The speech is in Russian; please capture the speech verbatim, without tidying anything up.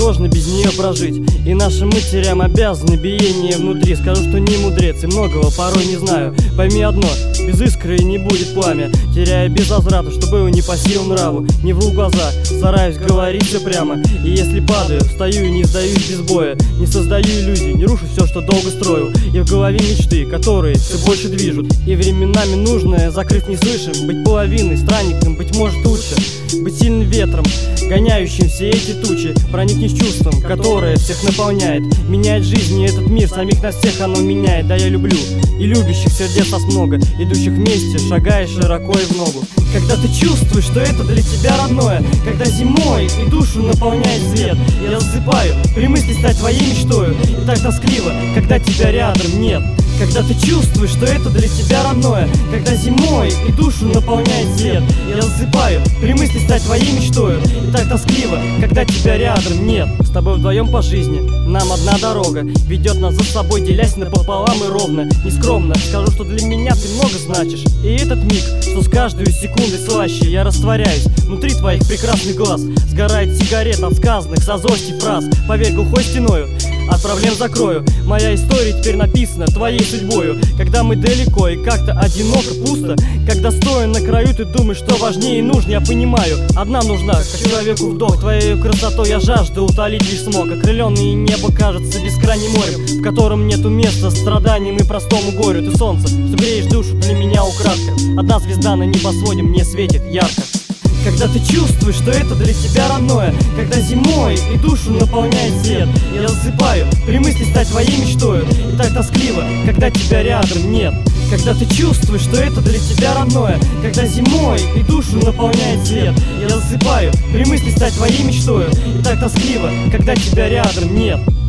сложно без нее прожить, и нашим матерям обязаны биение внутри. Скажу, что не мудрец и многого порой не знаю. Пойми одно, без искры не будет пламя, теряя без возврата, что было не по силам нраву. Не вру в глаза, стараюсь говорить все прямо, и если падаю, встаю и не сдаюсь без боя. Не создаю иллюзий, не рушу все, что долго строил, и в голове мечты, которые все больше движут. И временами нужно, закрыв не слышим, быть половиной, странником, быть может лучше, быть сильным ветром, гоняющим все эти тучи. Проникнись чувством, которое всех наполняет, меняет жизнь и этот мир, самих нас всех оно меняет. Да, я люблю, и любящих сердец нас много, идущих вместе, шагая широко и в ногу. Когда ты чувствуешь, что это для тебя родное, когда зимой и душу наполняет свет, я засыпаю при мысли стать твоей мечтою, и так тоскливо, когда тебя рядом нет. Когда ты чувствуешь, что это для тебя родное, когда зимой и душу наполняет свет, я засыпаю при мысли стать твоей мечтою, и так тоскливо, когда тебя рядом нет. С тобой вдвоем по жизни, нам одна дорога ведет нас за собой, делясь напополам и ровно. Нескромно скажу, что для меня ты много значишь, и этот миг, что с каждой секундой слаще, я растворяюсь внутри твоих прекрасных глаз. Сгорает сигарет от сказанных со злости фраз. Поверь, глухой стеною от проблем закрою. Моя история теперь написана твоей судьбою. Когда мы далеко и как-то одиноко, пусто, когда стоя на краю ты думаешь, что важнее и нужно, я понимаю, одна нужна, как человеку вдох. Твоей красотой я жажду утолить лишь смог. Окрыленное небо кажется бескрайним морем, в котором нету места страданиям и простому горю. Ты солнце, что греешь душу для меня украдко, одна звезда на небосводе мне светит ярко. Когда ты чувствуешь, что это для тебя родное, когда зимой и душу наполняет свет, я засыпаю при мысли стать твоей мечтою, и так тоскливо, когда тебя рядом нет. Когда ты чувствуешь, что это для тебя родное, когда зимой и душу наполняет свет, я засыпаю при мысли стать твоей мечтою, и так тоскливо, когда тебя рядом нет.